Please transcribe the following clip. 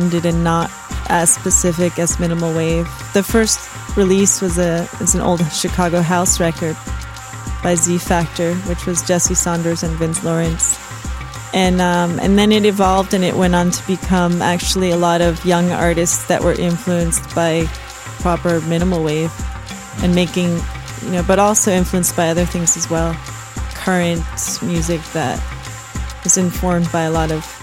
open-ended and not as specific as minimal wave. The first release was an old Chicago house record by Z Factor, which was Jesse Saunders and Vince Lawrence. And then it evolved and it went on to become actually a lot of young artists that were influenced by proper minimal wave and making, but also influenced by other things as well. Current music that is informed by a lot of